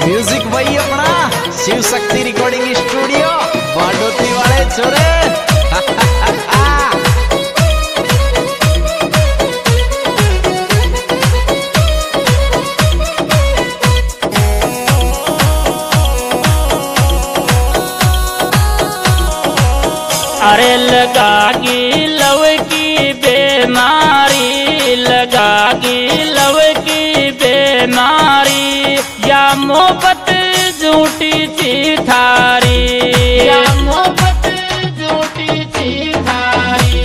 Music वही अपना Shiv Shakti recording studio Badoti वाले छोरे। अरे लगागी लव की बीमारी, लगागी लव की बीमारी, या मोहब्बत झूठी थी थारी, या मोहब्बत झूठी थी थारी।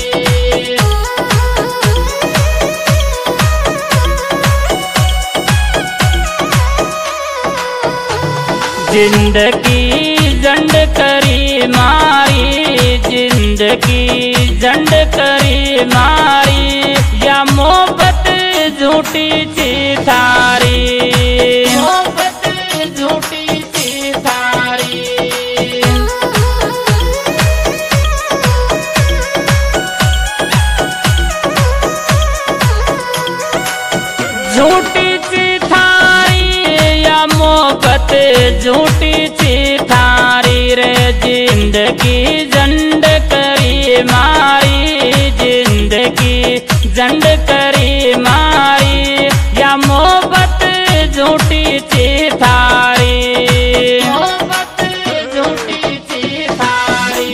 जिंदगी जंड करी मारी, जिंदगी जंड करी मारी, या मोहब्बत झूठी थी थारी, मोहब्बत झूठी थी थारी। झूठी थी थारी या मोहब्बत झूठी थी थारी रे। जिंदगी जंड करी मारी, जिंदगी जंड करी मारी, या मोहब्बत झूठी थी थारी, मोहब्बत झूठी थी थारी।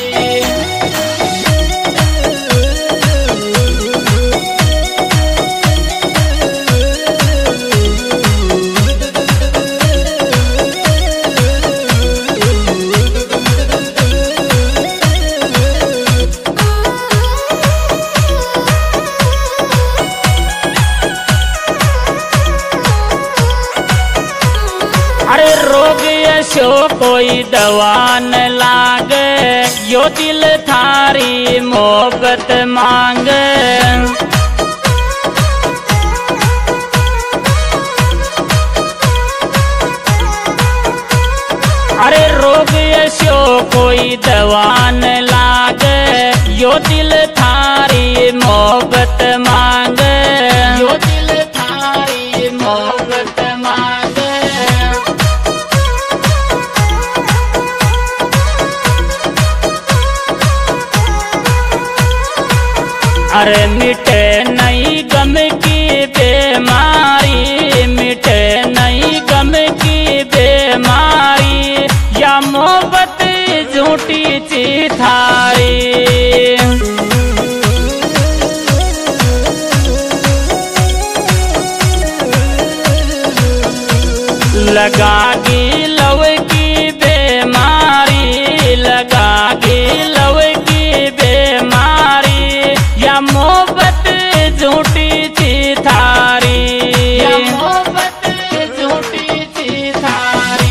अरे रोग यशो कोई दवा न लागे, यो दिल थारी मोहब्बत मांगे। अरे रोग यशो कोई दवा न लागे, यो दिल थारी मोहब्बत मांगे, यो दिल थारी मोहब्बत मांगे। अरे मिटे नहीं गम की बीमारी, मिटे नहीं गम की बीमारी, या मोहब्बत झूठी थी थारी। लगागी लव की बीमारी, लगागी लव की बीमारी, या मोहब्बत झूठी थी थारी, या मोहब्बत झूठी थी थारी।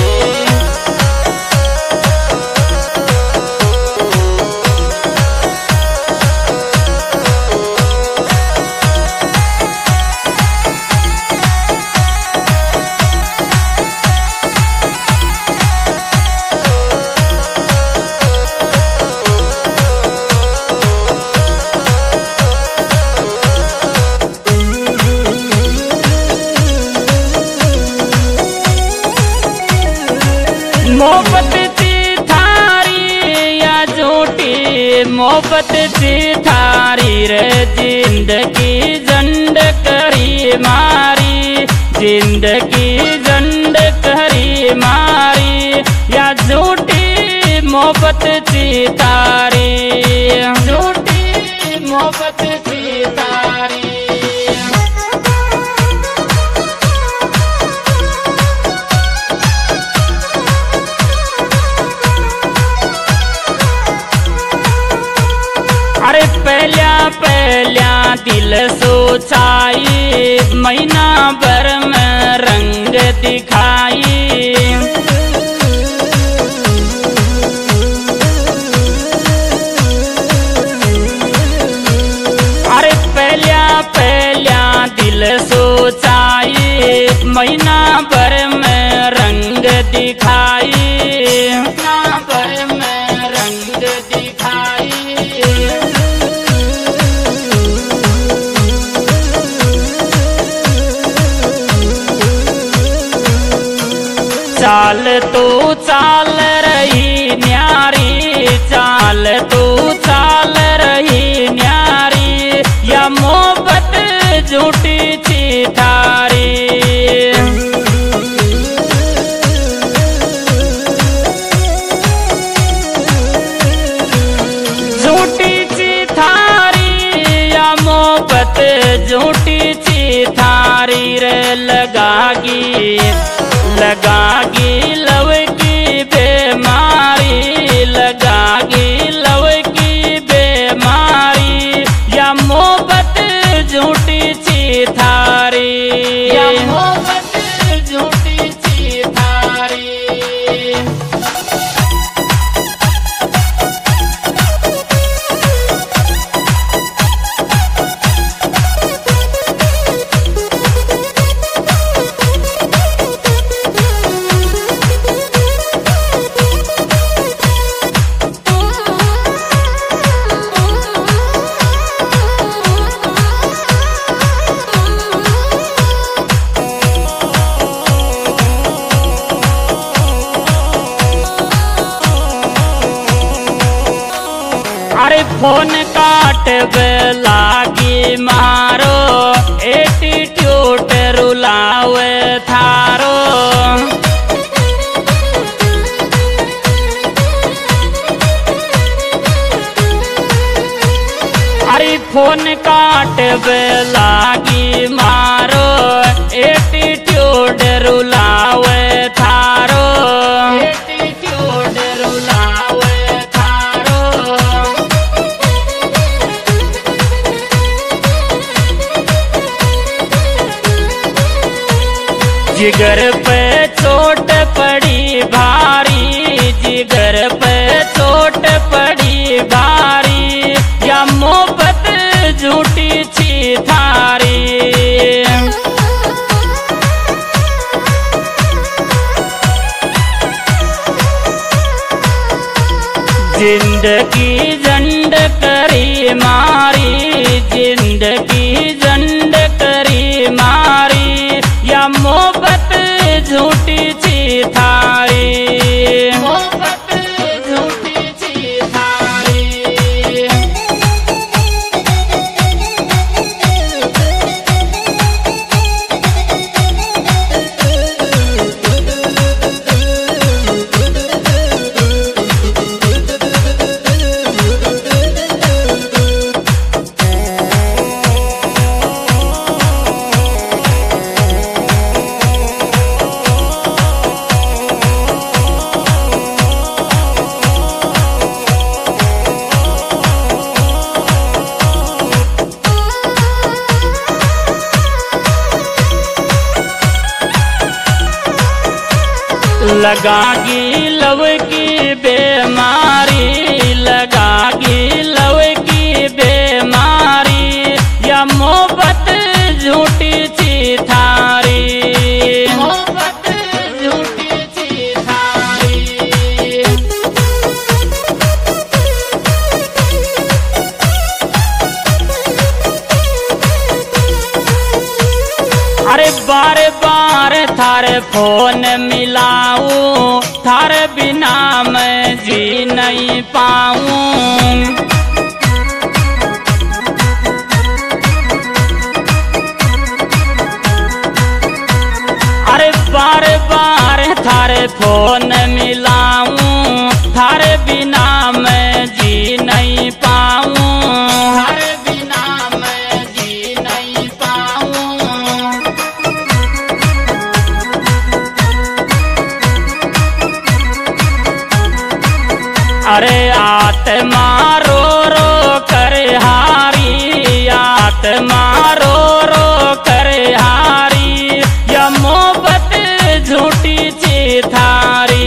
मोहब्बत थी थारी या झूठी मोहब्बत थी थारी रे। जिंदगी जंड करी मारी, जिंदगी जंड करी मारी, या झूठी मोहब्बत थी थारी, झूठी मोहब्बत थी थारी। अरे पहल्या पहल्या दिल सोचाई, महीना भर में रंग दिखाई। अरे पहल्या पहल्या दिल सोचाई, महीना भर में रंग दिखाई, महीना भर में रंग दिखाई। चाल तू चाल रही न्यारी, चाल तू चाल रही न्यारी, या मोहब्बत झूठी ची थारी। झूठी ची थारी या मोहब्बत झूठी ची थारी रे, लगागी लगागी लव की बीमारी, लगागी लव की बीमारी, या मोहब्बत झूठी ची थारी, या मोहब्बत झूठी ची थारी। अरे फोन काट लागी मारो, एटीट्यूड रुलावे थारो। अरे फोन काट लागी मारो, एटीट्यूड रुलावे थारो, एटीट्यूड रुलावे थारो। जिगर पे चोट पड़ी भारी, जिगर पे चोट पड़ी भारी, या मोहब्बत झूठी ची थारी। जिंदगी जंड करी मारी, जिंदगी जंड करी मारी, या मोहब्बत झूठी ची थारी, मोहब्बत झूठी ची थारी। लगागी लव की बीमारी, लगागी लव की बीमारी, या मोहब्बत झूठी ची थारी, मोहब्बत झूठी ची थारी। अरे बार बार थारे फोन मिलाऊं, थारे बिना मैं जी नहीं पाऊं। अरे बार बार थारे फोन मिलाऊं, थारे बिना मैं जी नहीं पाऊं, थारे बिना मैं जी नहीं पाऊं। अरे आत्मा रो रो कर हारी, आत्मा रो रो कर हारी, या मोहब्बत झूठी ची थारी।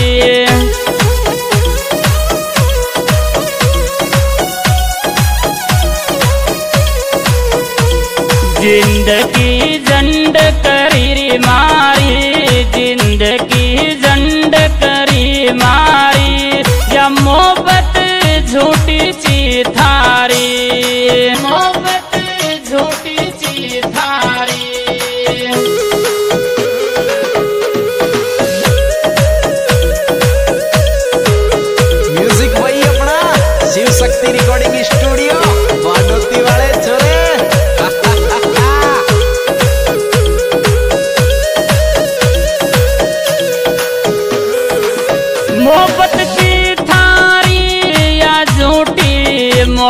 जिंदगी जंड करी मारी, जिंदगी जंड करी मारी, या मोहब्बत झूठी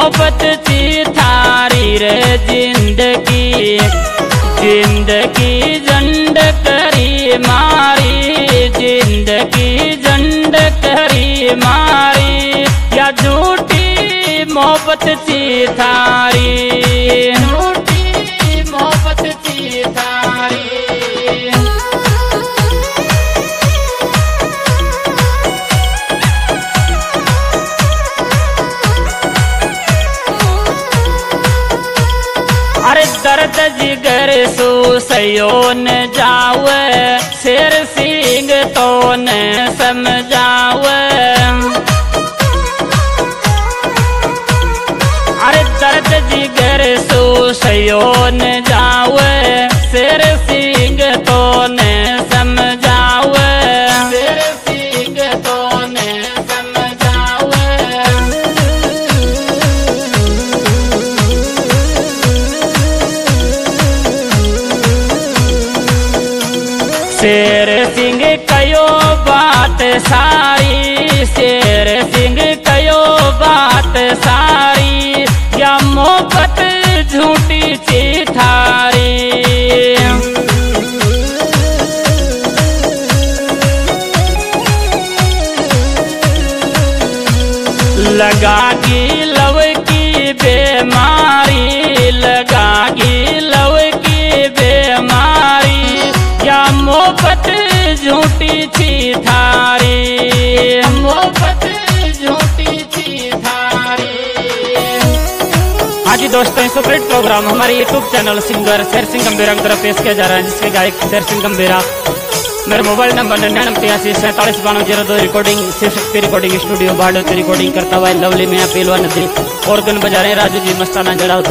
मोहब्बत ची थारी रे जिंदगी जिंदगी जंड करी मारी जिंदगी जंड करी मारी या झूठी मोहब्बत ची थारी झूठी मोहब्बत ची थारी। अरे दर्द जिगर सो सयो न जावे शेर सिंह तो न समझावे। अरे दर्द जिगर सो सयो न जावे शेर सिंह तो न समझावे शेर सिंह तो न समझावे। शेर सिंह कयो बात सारी शेर सिंह कयो बात सारी या मोहब्बत झूठी ची थारी। लगागी लव की बीमारी लगागी लव की बीमारी या मोहब्बत झूठी थी थारी मोहब्बत झूठी थी थारी। हाँ जी दोस्तों, सुपरहिट प्रोग्राम हमारे YouTube channel singer Sher Singh गंभीरा की तरफ पेश किया जा रहा है, जिसके गायक शेर सिंह गंभीरा। मेरा mobile number 9983475202। Recording Shiv Shakti recording studio Badoti recording करता हुआ लवली में पेलवा नदी ऑर्गन बजा रहे राजू जी मस्ताना जड़ा होता।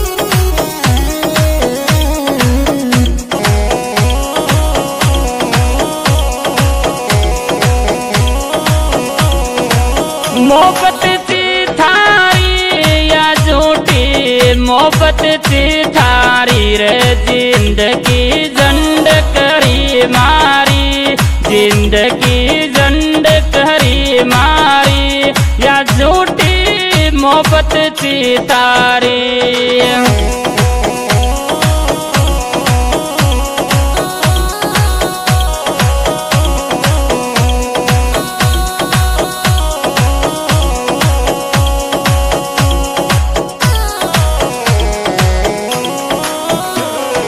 मोहब्बत थी थारी या झूठी मोहब्बत थी थारी रे जिंदगी जंड करी मारी जिंदगी जंड करी मारी या झूठी मोहब्बत थी थारी।